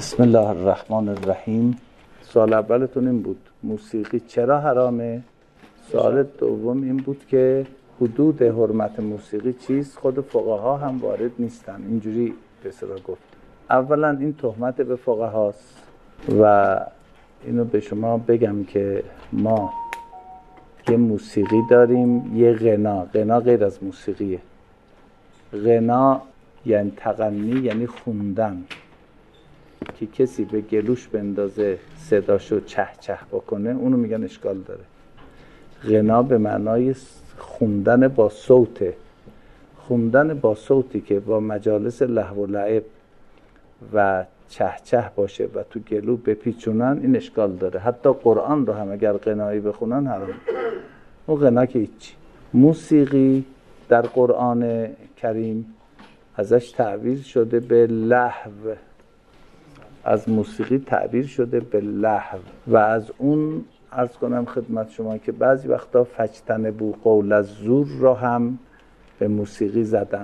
بسم الله الرحمن الرحیم. سوال اولتون این بود موسیقی چرا حرامه؟ سوال دوم این بود که حدود حرمت موسیقی چیست؟ خود فقها هم وارد نیستن. اینجوری به اصطلاح گفت. اولا این تهمت به فقهاست و اینو به شما بگم که ما یه موسیقی داریم، یه غنا غیر از موسیقیه. غنا یعنی تغنی، یعنی خوندن، که کسی به گلوش بندازه صداشو چه چه بکنه، اونو میگن اشکال داره. غنا به معنای خوندن با صوته. خوندن با صوتی که با مجالس لهو و لعب و چه چه باشه و تو گلو بپیچونن، این اشکال داره. حتی قرآن رو هم اگر غنایی بخونن حرام. اون غنا که هیچی. موسیقی در قرآن کریم ازش تعبیر شده به لهو، از موسیقی تعبیر شده به لهو و از اون عرض کنم خدمت شما که بعضی وقتا فجتنبوا قول الزور را هم به موسیقی زدن.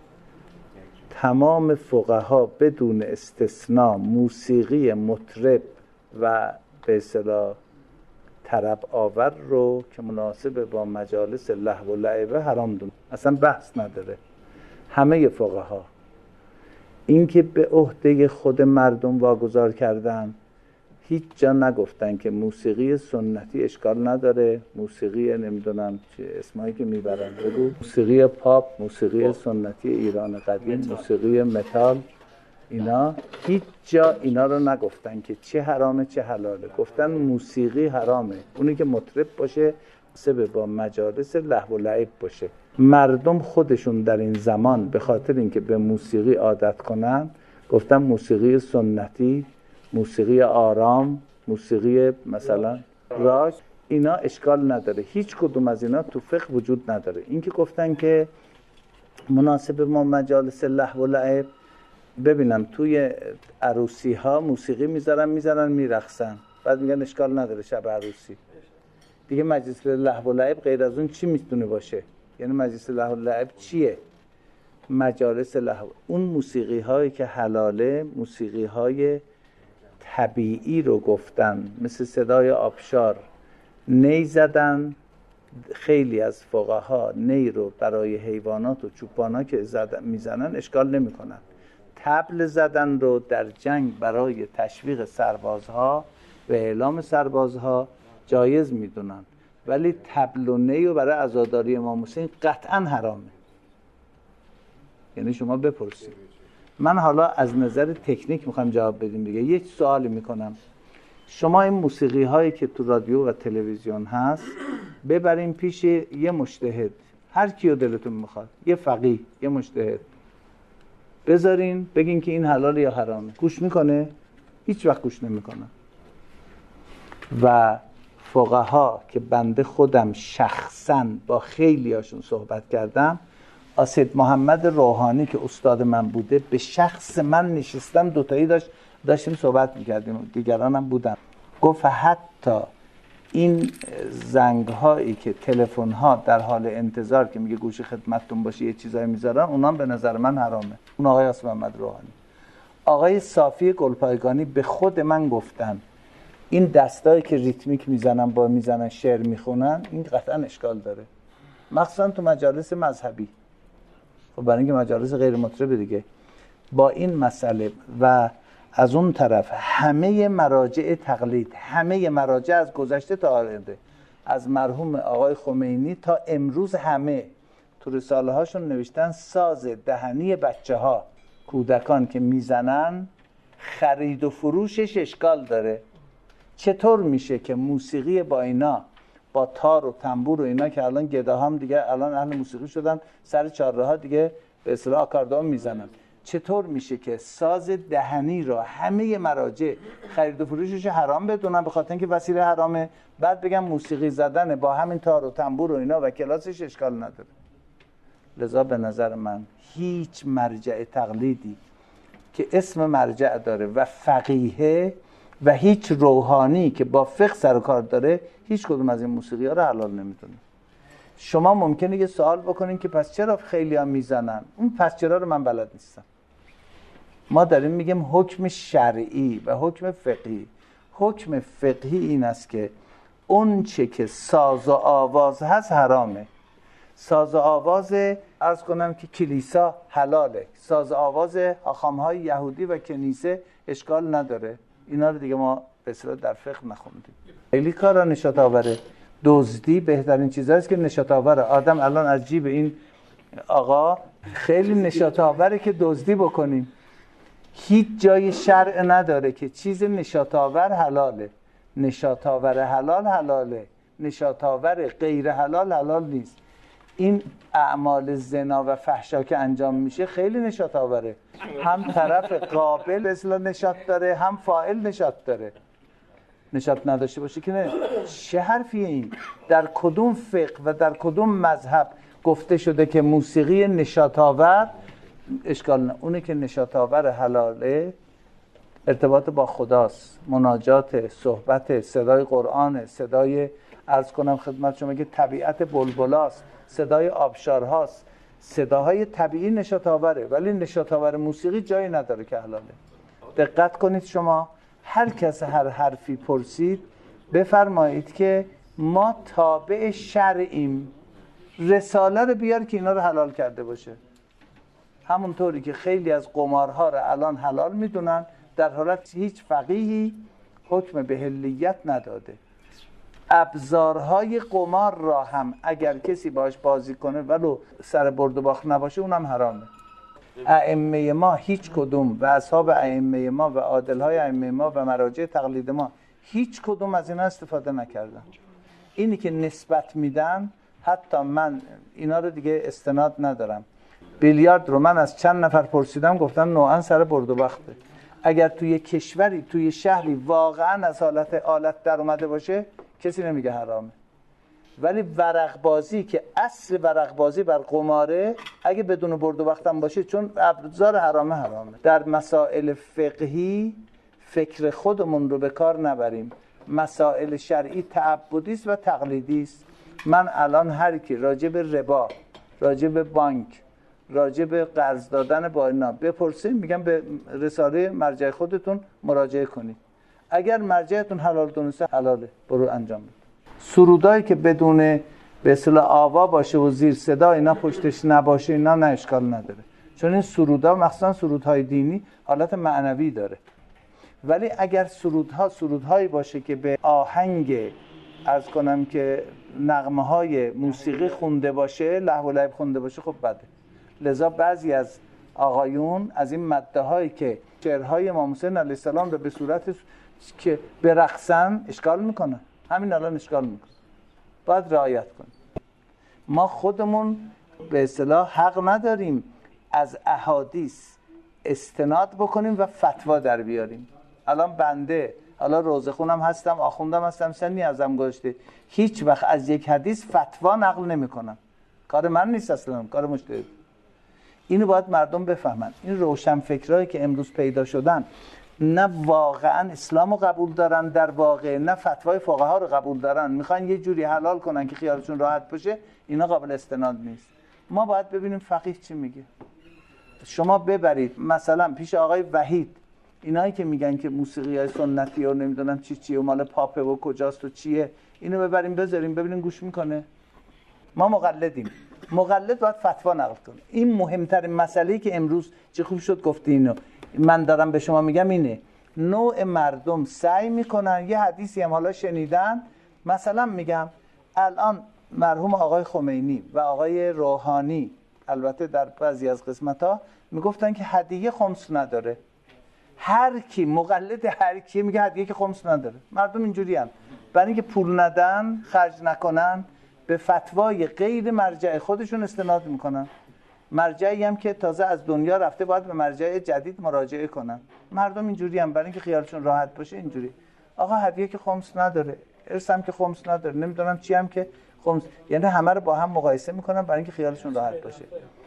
تمام فقها بدون استثناء موسیقی مطرب و به اصطلاح طرب آور رو که مناسب با مجالس لهو و لعب حرام دونن، اصلا بحث نداره. همه فقها این که به عهده خود مردم واگذار کردن، هیچ جا نگفتن که موسیقی سنتی اشکال نداره، موسیقی نمیدونم چه اسمایی که میبرن بگو، موسیقی پاپ، موسیقی سنتی ایران قدیم، موسیقی متال، اینا هیچ جا اینا رو نگفتن که چه حرامه چه حلاله. گفتن موسیقی حرامه اونی که مطرب باشه، سبب با مجالس لهو و لعب باشه. مردم خودشون در این زمان به خاطر اینکه به موسیقی عادت کنن، گفتن موسیقی سنتی، موسیقی آرام، موسیقی مثلا راک، اینا اشکال نداره. هیچ کدوم از اینا تو فقه وجود نداره. این که گفتن که مناسب ما مجالس لهو و لعب، ببینم توی عروسی ها موسیقی میذارن میرقصن، بعد میگن اشکال نداره شب عروسی. دیگه مجلس لهو و لعب غیر از اون چی میتونه باشه؟ یعنی مجلس لهو و لعب چیه؟ مجالس لهو. اون موسیقی هایی که حلاله، موسیقی های طبیعی رو گفتن، مثل صدای آبشار، نی زدن. خیلی از فقها نی رو برای حیوانات و چوپانا که میزنن اشکال نمی کنن. طبل زدن رو در جنگ برای تشویق سربازها و اعلام سربازها جایز میدونن، ولی طبل و نی رو برای عزاداری امام حسین قطعا حرامه. یعنی شما بپرسید. من حالا از نظر تکنیک میخوام جواب بدیم دیگه. یک سوالی میکنم، شما این موسیقی هایی که تو رادیو و تلویزیون هست ببرین پیش یه مجتهد، هر کیو دلتون میخواد، یه فقیه، یه مجتهد، بذارین بگین که این حلال یا حرامه، گوش میکنه؟ هیچ وقت گوش نمیکنه. و فقها که بنده خودم شخصا با خیلی هاشون صحبت کردم، اسید محمد روحانی که استاد من بوده، به شخص من نشستم، دوتایی داشتیم صحبت میکردیم، دیگران هم بودن، گفت حتی این زنگ هایی که تلفن ها در حال انتظار که میگه گوشی خدمتتون باشه یه چیزایی میذارن، اونام به نظر من حرامه. اون آقای اسید محمد روحانی. آقای صافی گلپایگانی به خود من گفتن این دستایی که ریتمیک میزنن شعر میخونن، این قطعا اشکال داره، مخصوصا تو مجالس مذهبی. خب برای اینکه مجالس غیر مطرب دیگه. با این مسئله و از اون طرف همه مراجع تقلید، همه مراجع از گذشته تا آینده، از مرحوم آقای خمینی تا امروز، همه تو رساله هاشون نوشتن ساز دهنی بچه ها، کودکان که میزنن، خرید و فروشش اشکال داره. چطور میشه که موسیقی با اینا، با تار و تنبور و اینا که الان گداها هم دیگه الان اهل موسیقی شدن، سر چهارراه ها دیگه به اصطلاح آکاردئون میزنن، چطور میشه که ساز دهنی را همه مراجع خرید و فروشش حرام بدونن به خاطر اینکه وسیله حرامه، بعد بگم موسیقی زدن با همین تار و تنبور و اینا و کلاسش اشکال نداره؟ لذا به نظر من هیچ مرجع تقلیدی که اسم مرجع داره و فقیه و هیچ روحانی که با فقه سر و کار داره، هیچ کدوم از این موسیقی ها رو حلال نمیدونه. شما ممکنه یه سوال بکنین که پس چرا خیلی ها میزنن؟ اون پس چرا رو من بلد نیستم. ما داریم میگیم حکم شرعی و حکم فقهی. حکم فقهی این است که اون چه که ساز و آواز هست حرامه. ساز و آواز عرض کنم که کلیسا حلاله، ساز و آواز آخامهای یهودی و کنیسه اشکال نداره. اینا رو دیگه ما به اصطلاح در فقه نخوندیم. خیلی کارا نشاط آوره. دزدی بهترین چیزاست که نشاط آوره. آدم الان از جیب این آقا خیلی نشاط آوره که دزدی بکنیم. هیچ جای شرع نداره که چیز نشاط آور حلاله. نشاط آور حلال حلاله، نشاط آور غیر حلال حلال نیست. این اعمال زنا و فحشا که انجام میشه خیلی نشاط آوره. هم طرف قابل اصلا نشاط داره، هم فاعل نشاط داره. نشاط نداشته باشه که نه. چه حرفیه این؟ در کدوم فقه و در کدوم مذهب گفته شده که موسیقی نشاط آور اشکال نه؟ اونه که نشاط آور حلاله، ارتباط با خداست، مناجات، صحبت، صدای قرآن، صدای عرض کنم خدمت شما که طبیعت بلبلاست، صدای آبشارهاست، صداهای طبیعی نشاط آوره. ولی نشاط آور موسیقی جایی نداره که حلاله. دقت کنید شما، هر کس هر حرفی پرسید بفرمایید که ما تابع شرعیم، رساله رو بیار که اینا رو حلال کرده باشه. همونطوری که خیلی از قمارها رو الان حلال میدونن، در حالت هیچ فقیهی حکم به حلیت نداده. ابزارهای قمار را هم اگر کسی باش بازی کنه ولو سر برد و باخت نباشه اونم حرامه. ائمه ما هیچ کدوم و اصحاب ائمه ما و عادلهای ائمه ما و مراجع تقلید ما هیچ کدوم از اینا استفاده نکردن. اینی که نسبت میدن، حتی من اینا رو دیگه استناد ندارم. بیلیارد رو من از چند نفر پرسیدم گفتن نوعا سر برد و باخته. اگر توی کشوری توی شهری واقعا از حالت آلت در اومده باشه کسی نمیگه حرامه. ولی ورق بازی که اصل ورق بازی بر قماره، اگه بدون برد و باختم باشه چون ابزار حرامه حرامه. در مسائل فقهی فکر خودمون رو به کار نبریم. مسائل شرعی تعبدی است و تقلیدی است. من الان هر کی راجع به ربا، راجع به بانک، راجع به قرض دادن با اینا بپرسید، میگم به رساله مرجع خودتون مراجعه کنید. اگر مرجعتون حلال دونسته حلاله، برو انجام بده. سرودایی که بدون به اصطلاح آوا باشه و زیر صدا اینا پشتش نباشه اینا نه اشکال نداره، چون این سرودا مخصوصا سرودهای دینی حالت معنوی داره. ولی اگر سرودهایی باشه که به آهنگ عرض کنم که نغمه های موسیقی خونده باشه، لهو و لعب خونده باشه، خب بده. لذا بعضی از آقایون از این ماده هایی که شعرهای امام حسین علیه السلام رو به صورت که برقصن اشکال میکنن. همین الان اشکال میکنن. باید رعایت کنیم. ما خودمون به اصطلاح حق نداریم از احادیث استناد بکنیم و فتوا در بیاریم. الان بنده حالا روزه خونم هستم، آخوندم هستم، سنی ازم گذشته، هیچ وقت از یک حدیث فتوا نقل نمی کنم. کار من نیست اصلا، کار مجتهد. اینو باید مردم بفهمن. این روشن فکرایی که امروز پیدا شدن نه واقعا اسلامو قبول دارن در واقع، نه فتوای فقها رو قبول دارن، میخوان یه جوری حلال کنن که خیالشون راحت باشه، اینا قابل استناد نیست. ما باید ببینیم فقیه چی میگه. شما ببرید مثلا پیش آقای وحید، اینایی که میگن که موسیقی های سنتی و نمیدونم چیه و مال پاپه و کجاست و چیه، اینو ببریم بذاریم ببینیم گوش میکنه. ما مقلدیم. مقلد باید فتوا نقل کنه. این مهمترین مسئله‌ای که امروز چه خوب شد گفتی اینو. من دارم به شما میگم اینه. نوع مردم سعی میکنن یه حدیثی هم حالا شنیدن، مثلا میگم الان مرحوم آقای خمینی و آقای روحانی البته در بعضی از قسمت‌ها میگفتن که هدیه خمس نداره. هر کی مقلد هر کی میگه هدیه که خمس نداره. مردم اینجوری هم برای اینکه پول ندن، خرج نکنن، به فتوای غیر مرجع خودشون استناد میکنن. مرجعی هم که تازه از دنیا رفته باید به مرجع جدید مراجعه کنن. مردم اینجوری هم برای اینکه خیالشون راحت باشه اینجوری. آقا هدیه که خمس نداره، ارث هم که خمس نداره، نمیدونم چی هم که خمس، یعنی همه رو با هم مقایسه میکنن برای اینکه خیالشون راحت باشه.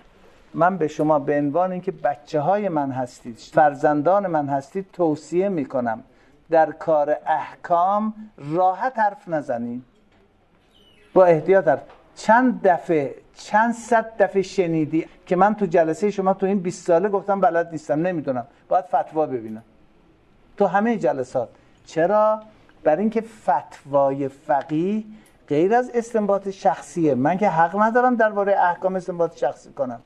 من به شما به عنوان اینکه بچه‌های من هستید، فرزندان من هستید، توصیه میکنم در کار احکام راحت حرف نزنید. با احتیاط حرف. چند صد دفعه شنیدی که من تو جلسه شما تو این 20 ساله گفتم بلد نیستم، نمیدونم، باید فتوا ببینم تو همه جلسات. چرا؟ برای اینکه فتوای فقیه غیر از استنباط شخصیه. من که حق ندارم درباره احکام استنباط شخصی کنم.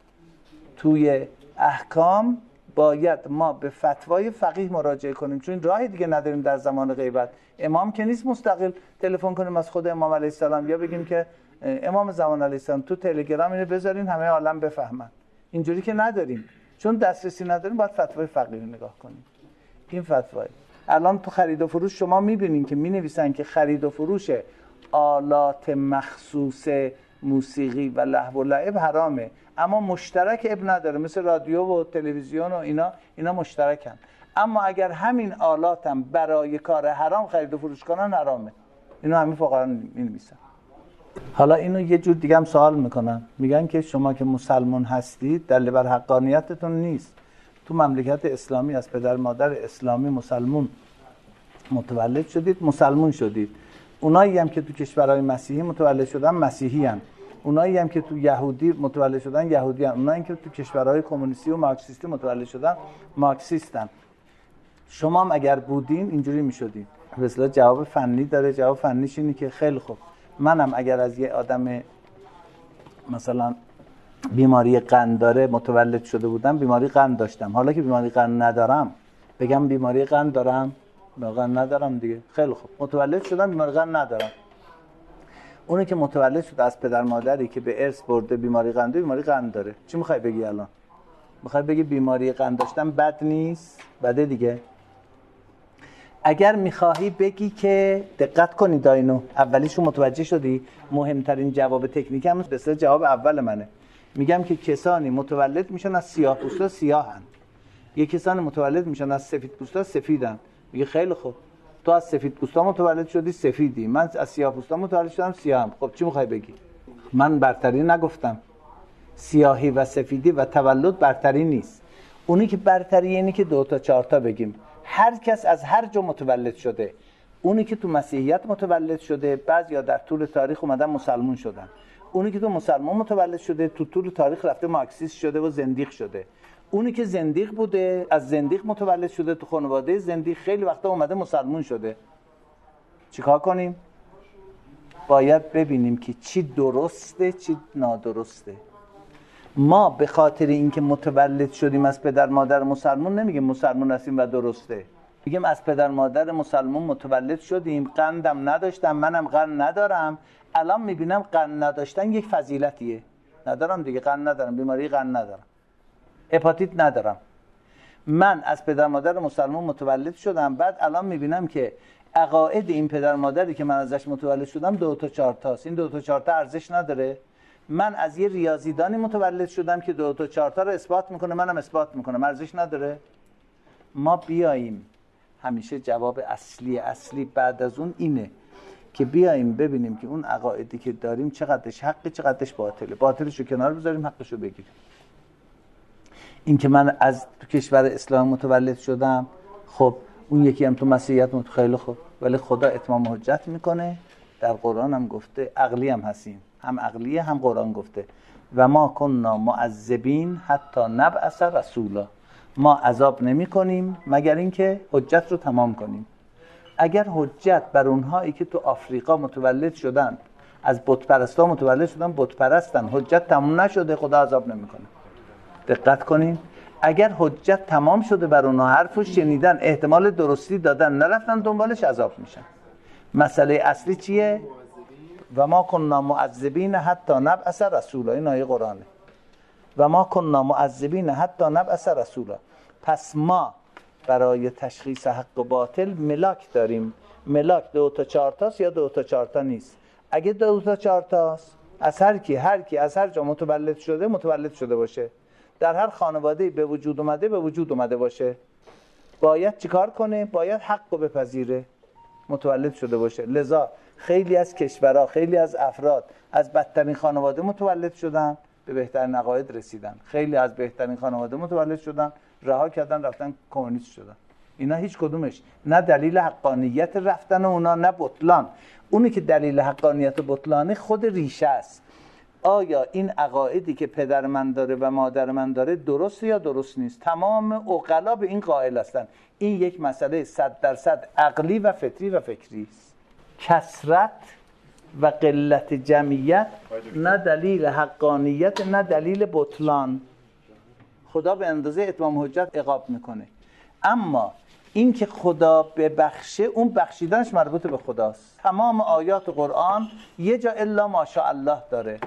توی احکام باید ما به فتوای فقیه مراجعه کنیم، چون راه دیگه نداریم در زمان غیبت. امام که نیست مستقل تلفن کنیم از خود امام علیه السلام یا بگیم که امام زمان علیه السلام تو تلگرام اینو بذارین همه عالم بفهمن. اینجوری که نداریم، چون دسترسی نداریم، باید فتوای فقیه رو نگاه کنیم. این فتوای الان تو خرید و فروش شما میبینین که مینویسن که خرید و فروش آلات مخصوص موسیقی و لهو و لعب حرامه، اما مشترک اب نداره، مثل رادیو و تلویزیون و اینا مشترکن. اما اگر همین آلاتم برای کار حرام خرید و فروش کنن حرامه. اینو همین فقها می‌نویسن. حالا اینو یه جور دیگه هم سوال میکنن، میگن که شما که مسلمان هستید دلیل بر حقانیتتون نیست. تو مملکت اسلامی از پدر مادر اسلامی مسلمان متولد شدید، مسلمان شدید. اونایی هم که تو کشورهای مسیحی متولد شدن مسیحی هستند. اونایی هم که تو یهودی متولد شدن یهودی هستند. اونایی که تو کشورهای کمونیستی و مارکسیستی متولد شدن مارکسیستن. شما هم اگر بودین اینجوری میشدین. به اصطلاح جواب فنی داره. جواب فنیش اینه که خیلی خوب، منم اگر از یه آدم مثلا بیماری قند داره متولد شده بودم، بیماری قند داشتم، حالا که بیماری قند ندارم بگم بیماری قند دارم؟ قند ندارم دیگه. خیلی خوب، متولد شدم بیماری قند ندارم. اونی که متولد شده از پدر مادری که به ارث برده بیماری قند داره، چی میخوای بگی الان؟ میخوای بگی بیماری قند داشتن بد نیست؟ بده دیگه. اگر میخواهی بگی که دقت کنید تا اینو اولیشو متوجه شدی، مهمترین جواب تکنیکی هم به اصطلاح جواب اول منه. میگم که کسانی متولد میشن از سیاه‌پوستا سیاهن، یه کسانی متولد میشن از سفیدپوستا سفیدن. میگه خیلی خوب، تو از سفیدپوستا متولد شدی سفیدی، من از سیاه‌پوستا متولد شدم سیاهم. خب چی میخوای بگی؟ من برتری نگفتم. سیاهی و سفیدی و تولد برتری نیست. اونی که برتری اینه که 2 تا 4 تا بگیم. هر کس از هر جا متولد شده. اونی که تو مسیحیت متولد شده، بعضیا در طول تاریخ اومدن مسلمان شدن. اونی که تو مسلمان متولد شده، تو طول تاریخ رفته مارکسیست شده و زندیق شده. اونی که زندیق بوده، از زندیق متولد شده، تو خانواده زندیق خیلی وقتا اومده مسلمان شده. چیکار کنیم؟ باید ببینیم که چی درسته چی نادرسته. ما به خاطر اینکه متولد شدیم از پدر مادر مسلمان نمیگیم مسلمان هستیم و درسته. میگیم از پدر مادر مسلمان متولد شدیم، قندم نداشتم، منم قند ندارم. الان میبینم قند نداشتن یک فضیلتیه. ندارم دیگه، قند ندارم، بیماری قند ندارم، هپاتیت ندارم. من از پدر مادر مسلمان متولد شدم، بعد الان میبینم که عقاید این پدر مادری که من ازش متولد شدم 2 تا 4 تاست. این 2 تا 4 تا ارزش نداره. من از یه ریاضیدانی متولد شدم که 2 تا 4 تا رو اثبات میکنه، منم اثبات میکنم، ارزش نداره. ما بیاییم، همیشه جواب اصلی بعد از اون اینه که بیاییم ببینیم که اون عقایدی که داریم چقدرش حقه چقدرش باطله. باطلش رو کنار بذاریم، حقش رو بگیریم. این که من از تو کشور اسلام متولد شدم، خب اون یکی هم تو مسیحیت خیلی خوب، ولی خدا اتمام حجت میکنه. در قرآن هم گفته، عقلی هم هستیم، هم عقلیه هم قرآن گفته و ما کننا معذبین حتی نبعث رسولا. ما عذاب نمی کنیم مگر اینکه حجت رو تمام کنیم. اگر حجت بر اونهایی که تو آفریقا متولد شدن، از بت پرستا متولد شدن، بت پرستن، حجت تمام نشده، خدا عذاب نمیکنه. دقت کنین، اگر حجت تمام شده بر اونها، حرفش شنیدن، احتمال درستی دادن، نرفتن دنبالش، عذاب میشن. مسئله اصلی چیه؟ و ما کننا معذبین حتی نبعث رسولا. این آیه قرآنه. و ما کننا معذبین حتی نبعث رسولا. پس ما برای تشخیص حق و باطل ملاک داریم. ملاک 2 تا 4 تاست یا 2 تا 4 تا نیست. اگه 2 تا 4 تاست، از هر کی از هر جا متولد شده باشه، در هر خانواده به وجود اومده باشه، باید چیکار کنه؟ باید حق رو بپذیره، متولد شده باشه. لذا خیلی از کشورها، خیلی از افراد از بدترین خانواده متولد شدن، به بهترین عقاید رسیدن. خیلی از بهترین خانواده متولد شدن، رها کردن، رفتن کمونیست شدن. اینا هیچ کدومش نه دلیل حقانیت رفتن اونا نه بطلان. اونی که دلیل حقانیت و بطلانه خود ریشه است. آیا این عقایدی که پدر من داره و مادر من داره درست یا درست نیست؟ تمام عقلا به این قائل هستن. این یک مسئله 100% عقلی و فطری و فکری است. کثرت و قلت جمعیت نه دلیل حقانیت نه دلیل بطلان. خدا به اندازه اتمام حجت عقاب میکنه، اما این که خدا ببخشه اون بخشیدنش مربوط به خداست. تمام آیات قرآن یه جا الا ماشاء الله داره.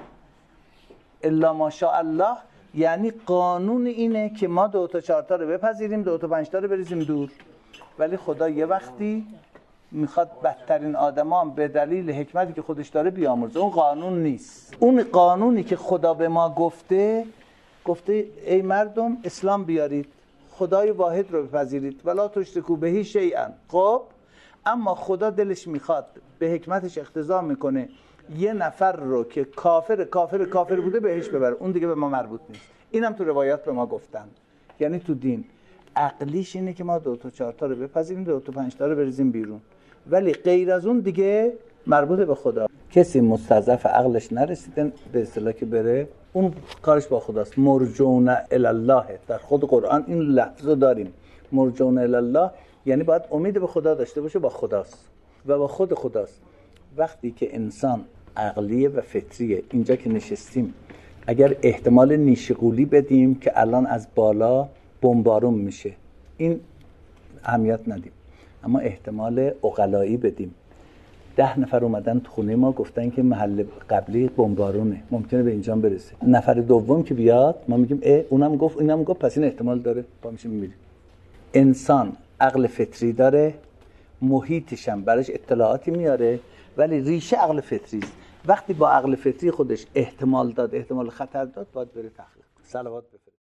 الا ماشاء الله یعنی قانون اینه که ما 2 تا 4 تا رو بپذیریم، 2 تا 5 تا رو بریزیم دور، ولی خدا یه وقتی میخواد بدترین آدمان به دلیل حکمتی که خودش داره بیامرزه. اون قانون نیست. اون قانونی که خدا به ما گفته ای مردم اسلام بیارید، خدای واحد رو بپذیرید، ولا تشرکوا به شیئا. خب اما خدا دلش میخواد به حکمتش اقتضا میکنه یه نفر رو که کافر بوده بهش ببره، اون دیگه به ما مربوط نیست. اینم تو روایات به ما گفتن. یعنی تو دین عقلیش اینه که ما 2 تا 4 تا رو بپذیریم، 2 تا 5 تا رو بریزیم بیرون، ولی غیر از اون دیگه مربوط به خدا. کسی مستضعف عقلش نرسیدن به اصطلاح که بره، اون کارش با خداست. مرجون الی الله، در خود قرآن این لفظو داریم. مرجون الی الله یعنی باید امید به خدا داشته باشه، با خداست و با خود خداست. وقتی که انسان عقلیه و فطریه، اینجا که نشستیم اگر احتمال نیشغولی بدیم که الان از بالا بمبارون میشه، این اهمیت ندیم، اما احتمال عقلایی بدیم. 10 نفر اومدن تو خونه ما گفتن که محل قبلی بمبارونه، ممکنه به اینجا برسه. نفر دوم که بیاد ما میگیم اونم گفت اینم گفت، پس این احتمال داره، پا میشیم میریم. انسان عقل فطری داره، محیطش هم براش اطلاعاتی میاره، ولی ریشه عقل فطری است. وقتی با عقل فطری خودش احتمال داد، احتمال خطر داد، باید بره تحقیق. صلوات بفرست.